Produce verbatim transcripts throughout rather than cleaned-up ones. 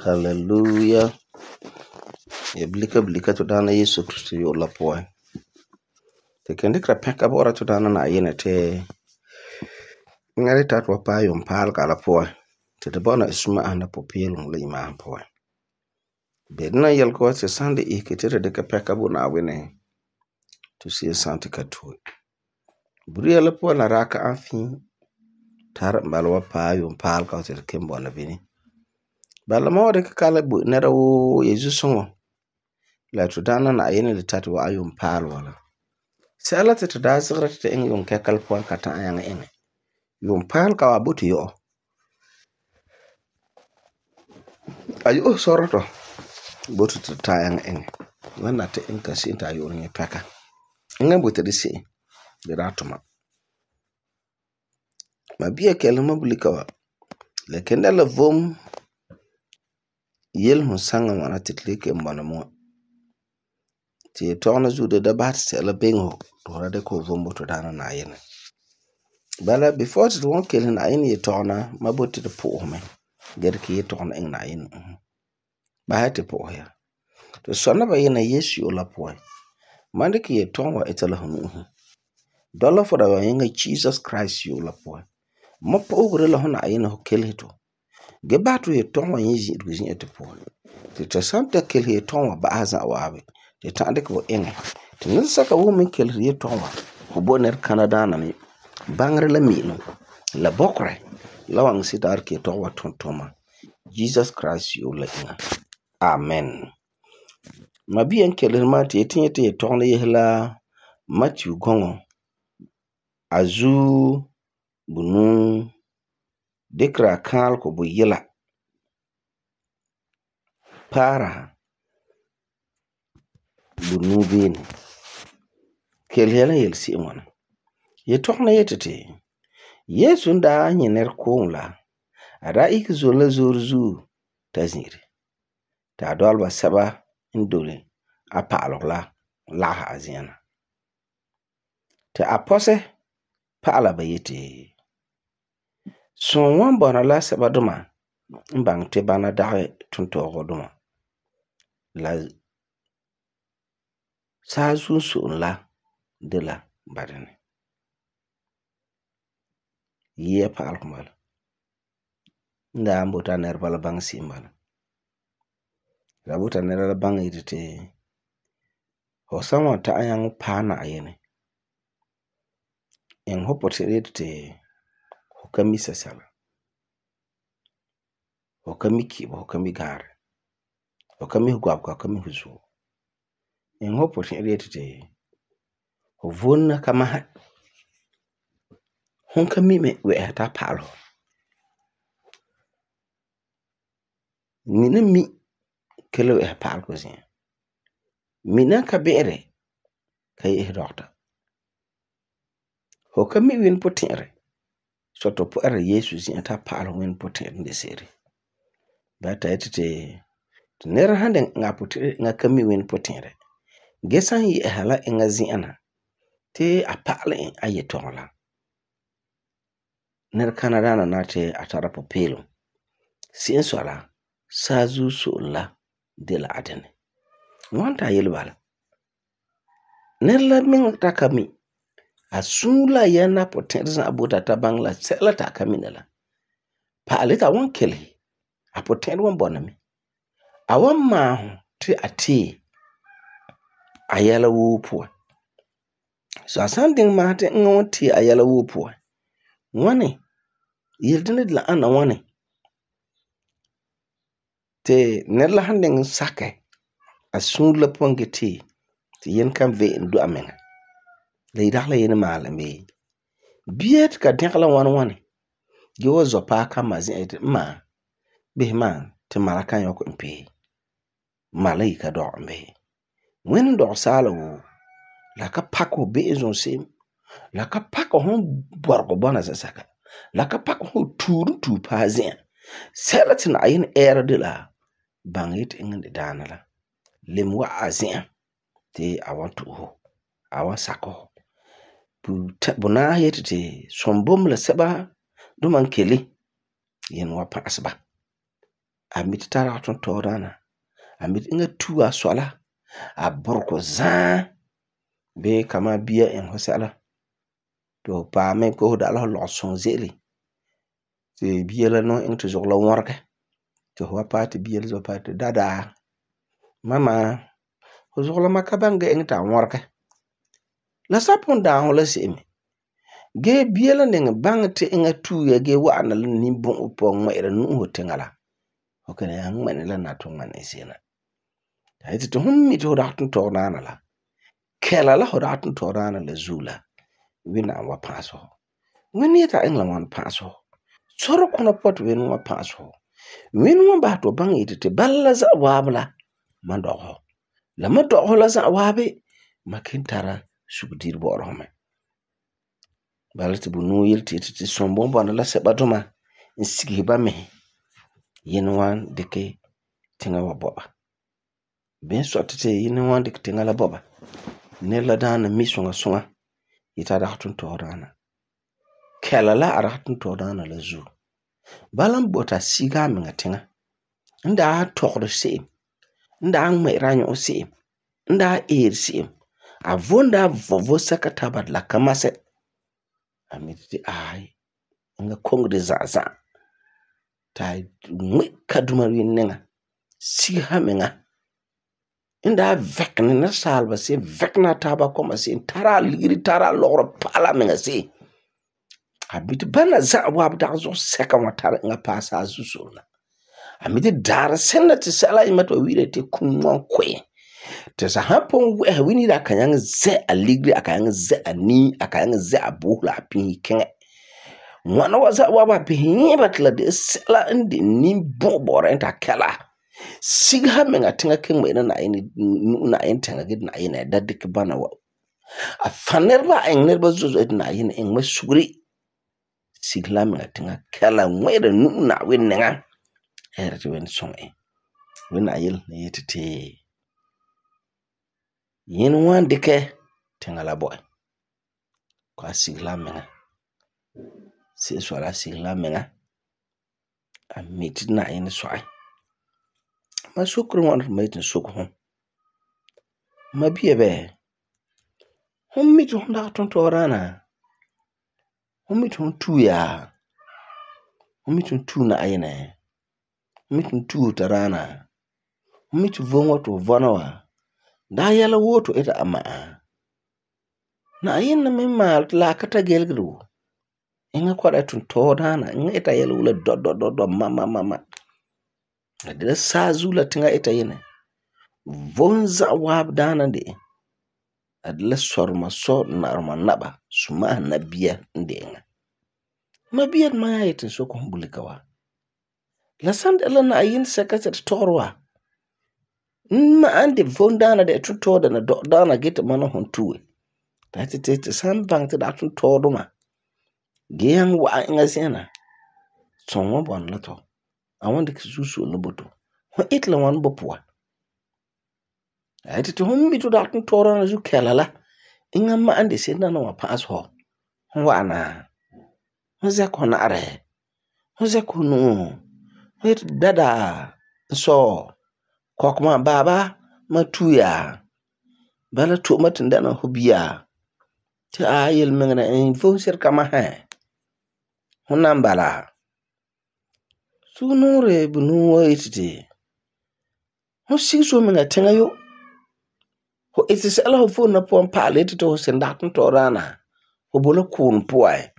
Hallelujah. Ya blika blika to dana Yesu Kristo yo la poe. Te kendi kra peka bora to dana na yene te ngari tatwa pa yo mpal ka la poe. Te te bona isuma ana popil ng li ma poe. Bedna yel ko se sande iki te de ka peka bu na wene to see sante ka tu. Buriya la poe na raka afi tar balwa pa yo mpal ka te kembo na bini. Bala mo de ka kala bu nera wo Yesu songo. La to dana na yene le tatwa ayo mpal wala. Se ala te tada zigra te ing yung kekal puan kata ayang ing. Yung pal ka wabuti yo. Ayo soroto. Butu te ta ayang ing. Wana te ing kasi inta ayo ringi peka. Inga buti di si. Di ratuma. Mabia kele mabulika wa. Lekenda la vom. Yel musanga wana titlike mbana mua. Ti tona zude da bat se ala bengo. Dora de ko vom butu dana na ayene. Bala before ti won kele na ayene ye tona. Mabuti de po me. Gere ki ye tona ing na ayene. Bahati po ya. To sona ba yena Yesu yo la poe. Mande ki ye tonwa etala hunu. Dola for da yenga Jesus Christ yo la poe. Mo po ogre la hona ayena ho kelhito. Ge batu ye tonwa yezi ruzin ete poe. Te to samta kel ye tonwa ba aza wawe. Te tande ko enge. Te nisaka wo min kel ye tonwa. Ho boner Canada na mi. Bangre la mino. La bokre. La wang sitar ki tonwa tontoma. Jesus Christ yo la inga. Amen. Mabiyan kelin mati yetin yete ye tongne yehla Matthew gongo azu bunu dekra kal ko bu yela para bunu bin kel hela yel si wana ye tongne yetete Yesu nda nyener ko la ara ik zo la zorzu tazire ta dolba saba indole apa alokla la haziana te apose pa ala bayete son wan bona la saba duma mbang te bana dawe tunto duma la sa su su la de la badane ye pa alkumal nda ambota ner bala bang simbal rabuta ner la bang yite ho sama ta ayang pana ayene en hopote yite ho kamisa sala ho kamiki ho kamigare ho kami gwab ka kami huzu en hopote yite ho vonna kama hon kami me we ta palo mina mi kelo e pal ko zin mina ka bere kay e doctor ho kami win potere soto po era Yesu zin ta palo win potere de seri bata etete nera hande nga potere nga kami win potere gesan yi hala nga zin te apale ayetonla ner Canada na nate atara popelo sin sola sazu sola de la adene wanta yelbal ner la min takami asula yana potenza abuta tabangla sela takami nela pa alita won kele apoten won bonami awan ma ti ati ayala wupo so asanding ma te ngoti ayala wupo wani yildine la ana wani te nerla handen sake asula pongeti te yen kan ve ndu amenga le dala yen malame biet ka dekla wan wani gewo zopa kama zin ma behma te malakan yok mpe malaika do mbe wen do salo la ka pako bezon sim la ka pako hon borgo bona saka la ka pako hon turu tu pazin selatin ayin era de la bangit ingin danala limwa azin te awantu ho awan sako bu tabuna yetete sombom la saba duman kele yen wa pasba amit tara ton torana amit inga tuwa sola a borko zan be kama biya en hosala to pa me ko da la lo son zeli te biya la no en to zogla worke to wa pati biya zo pati dada mama ko zogla makabanga en ta worke la sapon da ho la simi ge biya la ning bangte inga tuya ge wa na ni bon po ngere nu ho tengala o kana yang man la na to man isina taiti to hummi to ratun to nana la kela la ratun to nana la zula wina wa paso wini ta en la wan paso soro kono pot win wa paso win wa ba to bangi te balla za wabla mandoho la madoho la za wabe makintara subdir borome balati bu no yilti ti sombo bana la sebatoma insigi ba me yin wan deke tinga wa boba ben sotete yin wan deke tinga la boba ne la dana misonga songa ita da hatun to rana kela la aratun to rana la zu balam bota siga minga tinga nda tokro sim nda mai ranyo sim nda er sim avonda vovo sakata bad la kamase amiti ai nga kongde zaza ta mwi kaduma winenga siga minga inda vekne na salva se vekna taba koma se tara liri tara loro pala minga se abiti bana za wab da zo seka watara nga pasa azusuna amiti dara senda ti sala imato wire te kunwan kwe te sa hapon we wini da kanyang ze aligri akanyang ze ani akanyang ze abuhla apin kenge mwana waza waba pihin batla de sala indi ni bobora enta kala sigha menga tinga king me na ini na intenga gid na ina dadik bana wa a fanerba en nerba zuzo na ina en masuri sigla menga tinga kala mwere nu na winenga era to wen song e wen ayil na yetete yin wan dike tinga la boy kwa sigla menga si swala sigla menga a mit na ina swai ma sukru wan maitin sukhu ma biye be hummi to nda ton to rana hummi to tuya hummi to tuna ayene hummi to tu ta rana hummi to vongo to vonawa da yala woto ita amma na ayena mimma la kata gelgru inga kwada tun to rana inga ita yala wula do do do do mama mama adira sazula tinga ita yene vonza wab dana de adla sorma so narma naba suma nabiya ndenga mabiya ma yayitin so ko bulikawa la sand ela na ayin sekatet torwa ma ande vondana de tutoda na do dana gita mana hontuwe tati tete sam bangte da tun toduma geyan wa inga sena sonwa bon lato awande kisusu loboto ho itla wan bopwa ayiti to humbi to da tun torana zu kelala inga ma ande sena na wa pass ho wana hoze kona are hoze kunu hit dada so kokma baba matuya bala to matin dana hubiya ta ayil mengna en fonsir kama ha hunan bala sunure bunu waitite ho siso menga tengayo ho isis ala ho fon na pon palete to sendatun to rana ho bolo kun puai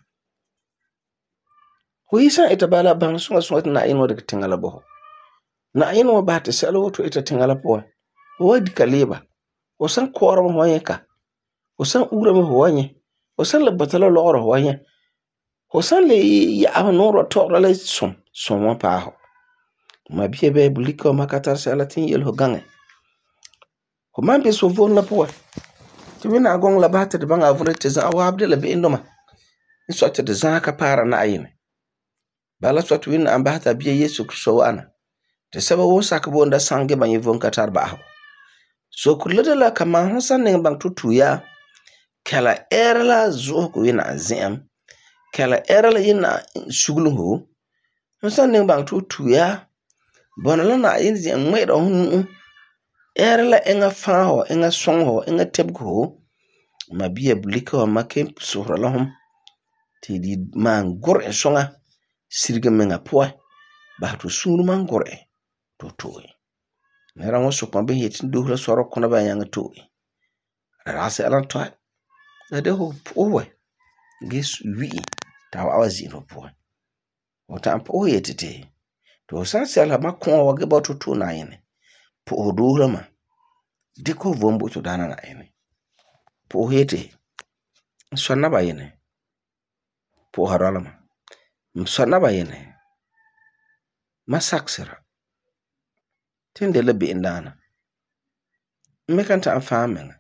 ho isa ita bala bang sunga sunga na ino de tengala bo na ino ba te salo to ita tengala puai ho di kaleba o san koro mo yeka o san ura mo hoanye o san le batalo loro hoanye o san le ya no to le som som pa ho ma biye be buliko makatar sala tin yel ho gange ho man be so von la puai to wina gong la bata de banga vurete za wa abdela be indoma so te de zaka para na ayine bala so to wina ambata biye yesu kristo wana te saba wo sakabo nda sange banyi von katar ba ho so kulada la kama hasan ne bang tutuya kala erla zo ko wina azem kala erla yina shugluhu hasan ne bang tutuya Bonala na yin zi ngweda hunu. Erla enga fa ho, enga song ho, enga tebgo ho. Ma biya bulika wa makem sura lahum. Ti di man gur e songa. Sirga menga poa. Ba to sunu man gur e. To toy. Nera mo sokma be hitin duhla soro kuna ba yang toy. Rasa alan toy. Ade ho poa. Gis wi. Ta wa awazi no poa. Wata ampo yetete. To sansi ala makon wage ba to to na yene. Po duhla ma. Diko vombo to dana na yene. Po hete. Mswana ba yene. Po haralama. Mswana ba yene. Masaksira. Tinde lebe indana. Mekanta amfamenga.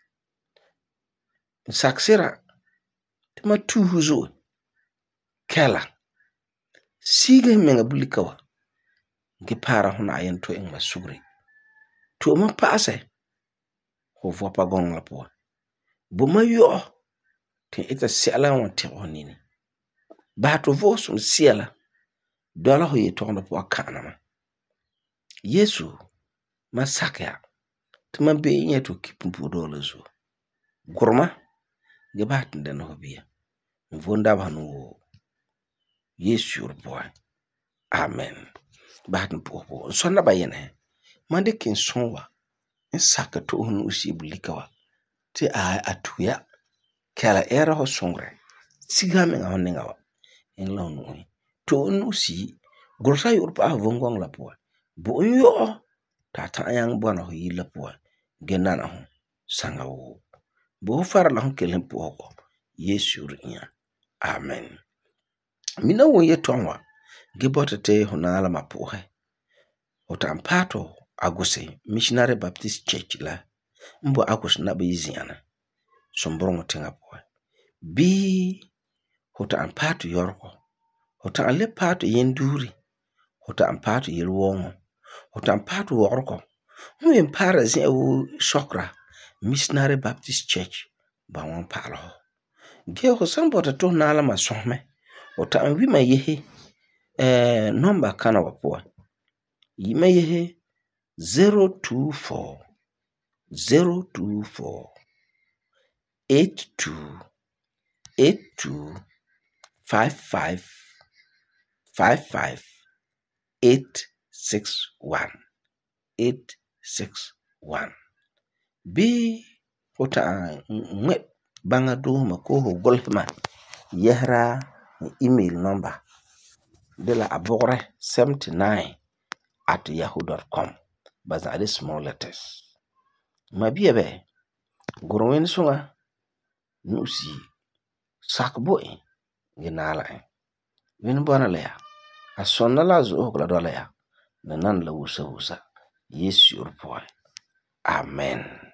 Msaksira. Tima tuhuzo. Kela. Sige menga bulikawa. Ngipara huna ayen to ing masuri. To ma paase. Ho vopa gong la po. Buma yo. Ten ita siala wante honini. Bato vosum siala. Dola ho ye tonda po kanama. Yesu masakya. Tima be inye to kipumpu dola zo. Gurma. Gebatin den ho biya. Mvonda banu. Yesu your boy. Amen. Batin po po. Sonna ba yene. Mande kin sonwa. Nsaka to hunu usi bulikawa. Ti a atuya. Kala era ho songre. Siga menga honinga wa. Enla hunu. To hunu usi. Gursa yorpa ha vongong la po. Bo yo. Tata yang buwana ho yila po. Genana ho. Sanga wo. Bo fara la hon kelen po ho. Yesu rinya. Amen. Mina wo ye tonwa. Gibota te honala mapohe. Ota ampato aguse Missionary Baptist Church la. Mbo agus na beziana. Sombrongo tenga pohe. Bi hota ampato yorko. Hota ale pato yenduri. Hota ampato yelwongo. Hota ampato worko. Mwe impara zi u shokra. Missionary Baptist Church. Ba wan palo. Ge ho sambota to nala masome. Hota anwima yehe. Eh, number kana wapoa. Yima yehe zero two four zero two four eight two eight two five five five five eight six one eight six one. Bi hota ngwe banga do makoho golfma yehra email number de la abore seventy-nine at yahoo dot com. Baza ade small letters. Mabiya be. Gurwen sunga. Nusi. Sakbo e. Ginala e. Win bona lea. Asonna la zo okla dola ya. Nanan la wusa wusa. Yes your boy. Amen.